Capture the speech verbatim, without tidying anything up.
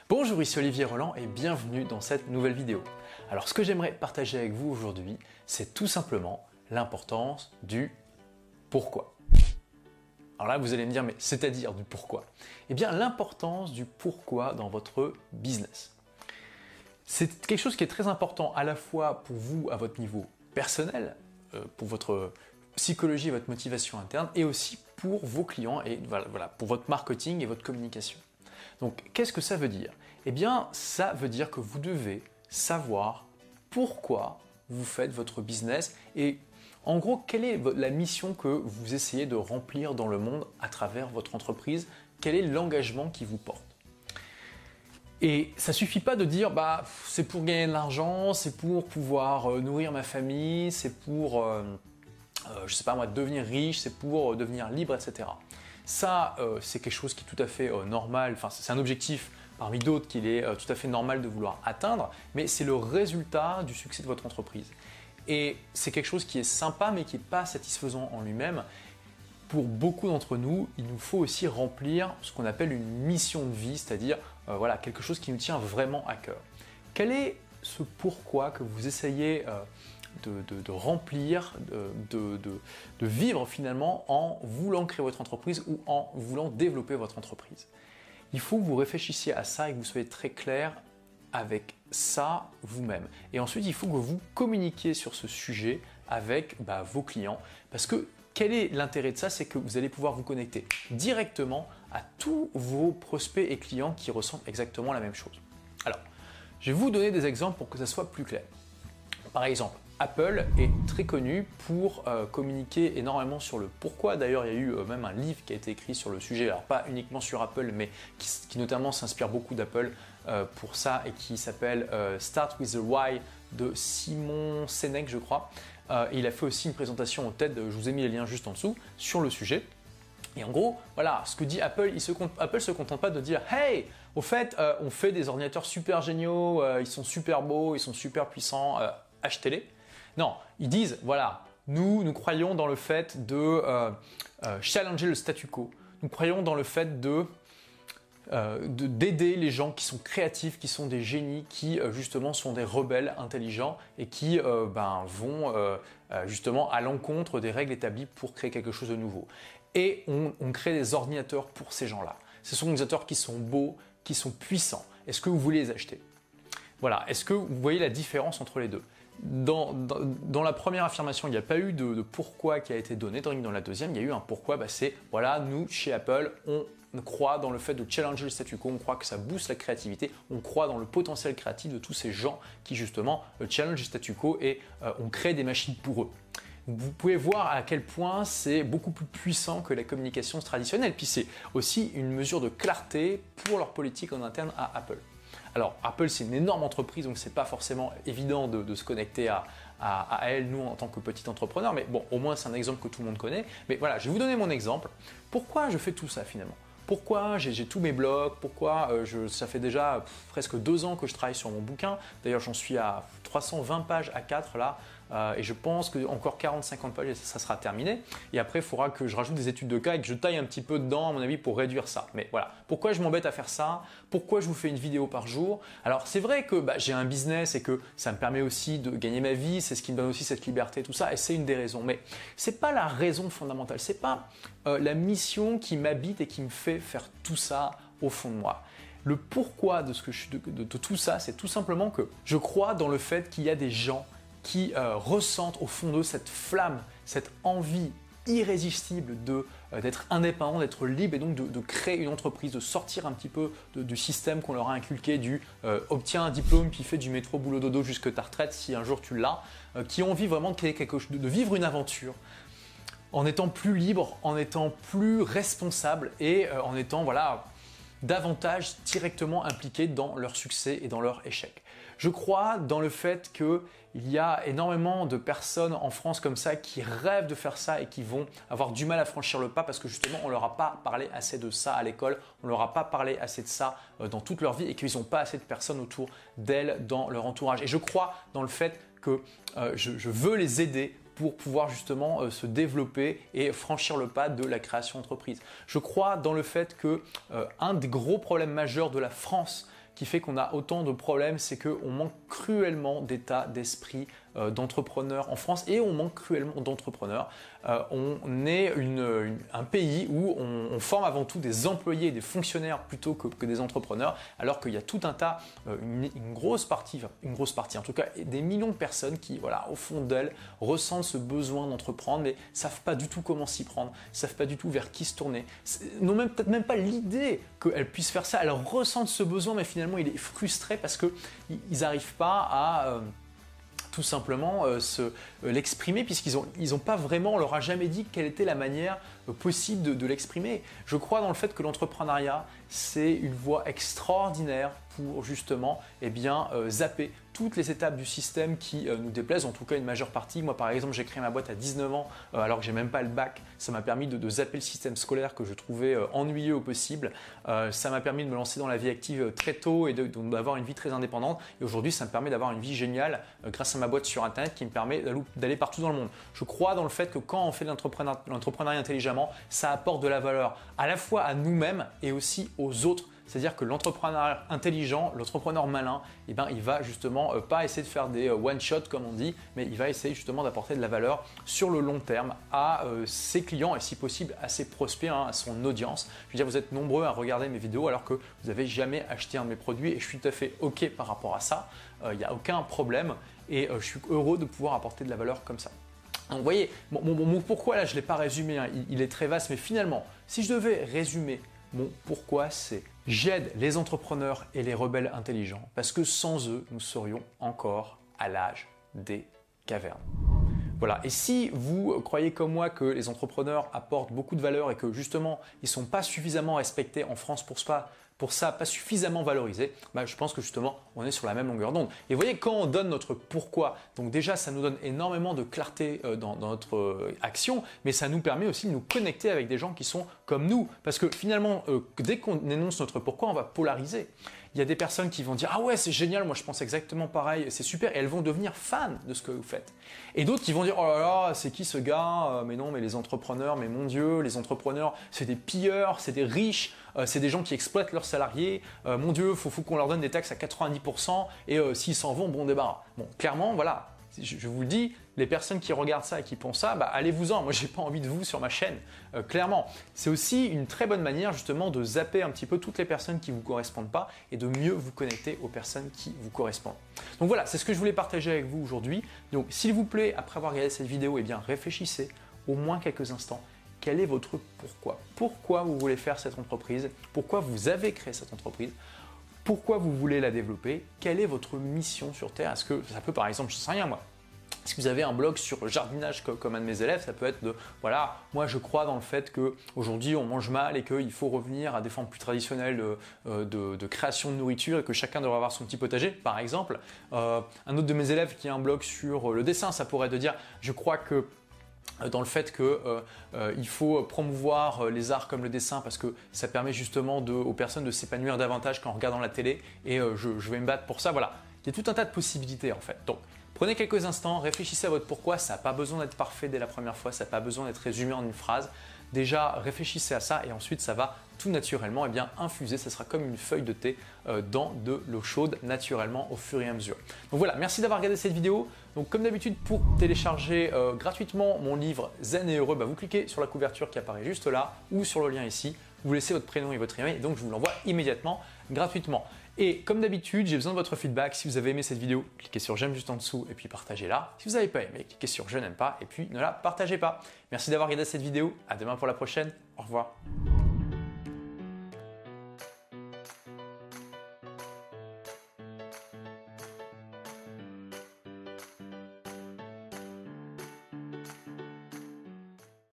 Bonjour, ici Olivier Roland et bienvenue dans cette nouvelle vidéo. Alors ce que j'aimerais partager avec vous aujourd'hui, c'est tout simplement l'importance du pourquoi. Alors là, vous allez me dire, mais c'est-à-dire du pourquoi? Eh bien, l'importance du pourquoi dans votre business. C'est quelque chose qui est très important à la fois pour vous à votre niveau personnel, euh, pour votre psychologie et votre motivation interne, et aussi pour vos clients et voilà, voilà, pour votre marketing et votre communication. Donc, qu'est-ce que ça veut dire? Eh bien, ça veut dire que vous devez savoir pourquoi vous faites votre business et en gros, quelle est la mission que vous essayez de remplir dans le monde à travers votre entreprise? Quel est l'engagement qui vous porte? Et ça ne suffit pas de dire bah, c'est pour gagner de l'argent, c'est pour pouvoir euh, nourrir ma famille, c'est pour, euh, euh, je sais pas moi, devenir riche, c'est pour euh, devenir libre, et cetera. Ça, euh, c'est quelque chose qui est tout à fait euh, normal, enfin c'est un objectif parmi d'autres qu'il est euh, tout à fait normal de vouloir atteindre, mais c'est le résultat du succès de votre entreprise. Et c'est quelque chose qui est sympa, mais qui n'est pas satisfaisant en lui-même. Pour beaucoup d'entre nous, il nous faut aussi remplir ce qu'on appelle une mission de vie, c'est-à-dire euh, voilà, quelque chose qui nous tient vraiment à cœur. Quel est ce pourquoi que vous essayez euh, de, de, de remplir, de, de, de vivre finalement en voulant créer votre entreprise ou en voulant développer votre entreprise? Il faut que vous réfléchissiez à ça et que vous soyez très clair avec ça vous-même. Et ensuite, il faut que vous communiquiez sur ce sujet avec bah, vos clients. Parce que quel est l'intérêt de ça? C'est que vous allez pouvoir vous connecter directement à tous vos prospects et clients qui ressentent exactement la même chose. Alors, je vais vous donner des exemples pour que ça soit plus clair. Par exemple, Apple est très connu pour euh, communiquer énormément sur le pourquoi. D'ailleurs, il y a eu euh, même un livre qui a été écrit sur le sujet, alors pas uniquement sur Apple, mais qui, qui notamment s'inspire beaucoup d'Apple euh, pour ça et qui s'appelle euh, Start with the Why de Simon Sinek, je crois. Euh, et il a fait aussi une présentation au TED, je vous ai mis les liens juste en dessous, sur le sujet. Et en gros, voilà, ce que dit Apple, il se, Apple se contente pas de dire « Hey, au fait, euh, on fait des ordinateurs super géniaux, euh, ils sont super beaux, ils sont super puissants, euh, achetez-les ». Non, ils disent, voilà, nous, nous croyons dans le fait de euh, euh, challenger le statu quo. Nous croyons dans le fait de, euh, de, d'aider les gens qui sont créatifs, qui sont des génies, qui euh, justement sont des rebelles intelligents et qui euh, ben, vont euh, justement à l'encontre des règles établies pour créer quelque chose de nouveau. Et on, on crée des ordinateurs pour ces gens-là. Ce sont des ordinateurs qui sont beaux, qui sont puissants. Est-ce que vous voulez les acheter? Voilà, est-ce que vous voyez la différence entre les deux? Dans, dans, dans la première affirmation, il n'y a pas eu de, de pourquoi qui a été donné. Dans la deuxième, il y a eu un pourquoi. Bah c'est, voilà, nous, chez Apple, on croit dans le fait de challenger le statu quo, on croit que ça booste la créativité, on croit dans le potentiel créatif de tous ces gens qui, justement, challenge le statu quo et euh, on crée des machines pour eux. Vous pouvez voir à quel point c'est beaucoup plus puissant que la communication traditionnelle. Puis c'est aussi une mesure de clarté pour leur politique en interne à Apple. Alors, Apple, c'est une énorme entreprise, donc c'est pas forcément évident de, de se connecter à, à, à elle, nous, en tant que petit entrepreneur. Mais bon, au moins, c'est un exemple que tout le monde connaît. Mais voilà, je vais vous donner mon exemple. Pourquoi je fais tout ça finalement? Pourquoi j'ai tous mes blogs? Pourquoi euh, je, ça fait déjà pff, presque deux ans que je travaille sur mon bouquin? D'ailleurs, j'en suis à trois cent vingt pages à quatre là. Euh, et je pense qu'encore quarante à cinquante pages et ça, ça sera terminé. Et après, il faudra que je rajoute des études de cas et que je taille un petit peu dedans, à mon avis, pour réduire ça. Mais voilà, pourquoi je m'embête à faire ça? Pourquoi je vous fais une vidéo par jour? Alors, c'est vrai que bah, j'ai un business et que ça me permet aussi de gagner ma vie, c'est ce qui me donne aussi cette liberté, tout ça, et c'est une des raisons. Mais ce n'est pas la raison fondamentale, ce n'est pas euh, la mission qui m'habite et qui me fait faire tout ça au fond de moi. Le pourquoi de, ce que je, de, de, de tout ça, c'est tout simplement que je crois dans le fait qu'il y a des gens qui euh, ressentent au fond d'eux cette flamme, cette envie irrésistible de, euh, d'être indépendant, d'être libre et donc de, de créer une entreprise, de sortir un petit peu de, du système qu'on leur a inculqué du euh, obtiens un diplôme puis fais du métro boulot dodo jusque ta retraite si un jour tu l'as, euh, qui ont envie vraiment de créer quelque chose, de, de vivre une aventure en étant plus libre, en étant plus responsable et euh, en étant voilà davantage directement impliqués dans leur succès et dans leur échec. Je crois dans le fait qu'il y a énormément de personnes en France comme ça qui rêvent de faire ça et qui vont avoir du mal à franchir le pas parce que justement on ne leur a pas parlé assez de ça à l'école, on ne leur a pas parlé assez de ça dans toute leur vie et qu'ils n'ont pas assez de personnes autour d'elles dans leur entourage. Et je crois dans le fait que euh, je, je veux les aider pour pouvoir justement euh, se développer et franchir le pas de la création d'entreprise. Je crois dans le fait que euh, un des gros problèmes majeurs de la France qui fait qu'on a autant de problèmes, c'est qu'on manque cruellement d'état d'esprit euh, d'entrepreneurs en France et on manque cruellement d'entrepreneurs. Euh, on est une, une, un pays où on, on forme avant tout des employés et des fonctionnaires plutôt que, que des entrepreneurs, alors qu'il y a tout un tas, euh, une, une grosse partie, une grosse partie, en tout cas des millions de personnes qui, voilà, au fond d'elles, ressentent ce besoin d'entreprendre, mais ne savent pas du tout comment s'y prendre, ne savent pas du tout vers qui se tourner, n'ont même peut-être même pas l'idée qu'elles puissent faire ça. Elles ressentent ce besoin, mais finalement il est frustré parce qu'ils n'arrivent pas à euh, tout simplement euh, se, euh, l'exprimer, puisqu'ils n'ont ils ont pas vraiment, on leur a jamais dit quelle était la manière euh, possible de, de l'exprimer. Je crois dans le fait que l'entrepreneuriat, c'est une voie extraordinaire pour justement eh bien, euh, zapper toutes les étapes du système qui euh, nous déplaisent, en tout cas une majeure partie. Moi par exemple, j'ai créé ma boîte à dix-neuf ans euh, alors que j'ai même pas le bac. Ça m'a permis de, de zapper le système scolaire que je trouvais euh, ennuyeux au possible. Euh, ça m'a permis de me lancer dans la vie active euh, très tôt et d'avoir une vie très indépendante. Et aujourd'hui, ça me permet d'avoir une vie géniale euh, grâce à ma boîte sur Internet qui me permet d'aller partout dans le monde. Je crois dans le fait que quand on fait de l'entrepreneuriat intelligemment, ça apporte de la valeur à la fois à nous-mêmes et aussi aux autres. C'est-à-dire que l'entrepreneur intelligent, l'entrepreneur malin, eh ben, il va justement euh, pas essayer de faire des euh, one-shot comme on dit, mais il va essayer justement d'apporter de la valeur sur le long terme à euh, ses clients et si possible à ses prospects, hein, à son audience. Je veux dire, vous êtes nombreux à regarder mes vidéos alors que vous n'avez jamais acheté un de mes produits et je suis tout à fait OK par rapport à ça. Il euh, n'y a aucun problème et euh, je suis heureux de pouvoir apporter de la valeur comme ça. Donc, vous voyez, mon, mon, mon pourquoi là, je ne l'ai pas résumé, hein, il, il est très vaste, mais finalement, si je devais résumer mon pourquoi, c'est j'aide les entrepreneurs et les rebelles intelligents parce que sans eux, nous serions encore à l'âge des cavernes. Voilà, et si vous croyez comme moi que les entrepreneurs apportent beaucoup de valeur et que justement, ils ne sont pas suffisamment respectés en France pour ça, pour ça pas suffisamment valorisés, bah, je pense que justement, on est sur la même longueur d'onde. Et vous voyez, quand on donne notre pourquoi, donc déjà, ça nous donne énormément de clarté euh, dans, dans notre euh, action, mais ça nous permet aussi de nous connecter avec des gens qui sont comme nous. Parce que finalement, euh, dès qu'on énonce notre pourquoi, on va polariser. Il y a des personnes qui vont dire « Ah ouais, c'est génial, moi je pense exactement pareil, c'est super » et elles vont devenir fans de ce que vous faites. Et d'autres qui vont dire « Oh là là, c'est qui ce gars? Mais non, mais les entrepreneurs, mais mon Dieu, les entrepreneurs, c'est des pilleurs, c'est des riches, euh, c'est des gens qui exploitent leurs salariés. Euh, mon Dieu, il faut, faut qu'on leur donne des taxes à quatre-vingt-dix pour cent et euh, s'ils s'en vont, bon débarras. » Bon, clairement, voilà. Je vous le dis, les personnes qui regardent ça et qui pensent ça, bah, allez-vous-en. Moi, j'ai pas envie de vous sur ma chaîne, euh, clairement. C'est aussi une très bonne manière justement de zapper un petit peu toutes les personnes qui ne vous correspondent pas et de mieux vous connecter aux personnes qui vous correspondent. Donc voilà, c'est ce que je voulais partager avec vous aujourd'hui. Donc s'il vous plaît, après avoir regardé cette vidéo, eh bien, réfléchissez au moins quelques instants. Quel est votre pourquoi? Pourquoi vous voulez faire cette entreprise? Pourquoi vous avez créé cette entreprise? Pourquoi vous voulez la développer? Quelle est votre mission sur Terre? Est-ce que ça peut, par exemple, je ne sais rien moi, si vous avez un blog sur le jardinage comme un de mes élèves, ça peut être de voilà, moi je crois dans le fait qu'aujourd'hui on mange mal et qu'il faut revenir à des formes plus traditionnelles de, de, de création de nourriture et que chacun devrait avoir son petit potager, par exemple. Euh, un autre de mes élèves qui a un blog sur le dessin, ça pourrait être de dire je crois que dans le fait qu'il euh, euh, faut promouvoir les arts comme le dessin parce que ça permet justement de, aux personnes de s'épanouir davantage qu'en regardant la télé et euh, je, je vais me battre pour ça. Voilà, il y a tout un tas de possibilités en fait. Donc, prenez quelques instants, réfléchissez à votre pourquoi. Ça n'a pas besoin d'être parfait dès la première fois, ça n'a pas besoin d'être résumé en une phrase. Déjà, réfléchissez à ça et ensuite ça va tout naturellement eh bien, infuser. Ça sera comme une feuille de thé euh, dans de l'eau chaude naturellement au fur et à mesure. Donc voilà, merci d'avoir regardé cette vidéo. Donc comme d'habitude, pour télécharger euh, gratuitement mon livre Zen et Heureux, bah, vous cliquez sur la couverture qui apparaît juste là ou sur le lien ici. Vous laissez votre prénom et votre email et donc je vous l'envoie immédiatement gratuitement. Et comme d'habitude, j'ai besoin de votre feedback. Si vous avez aimé cette vidéo, cliquez sur j'aime juste en dessous et puis partagez-la. Si vous n'avez pas aimé, cliquez sur je n'aime pas et puis ne la partagez pas. Merci d'avoir regardé cette vidéo. À demain pour la prochaine. Au revoir.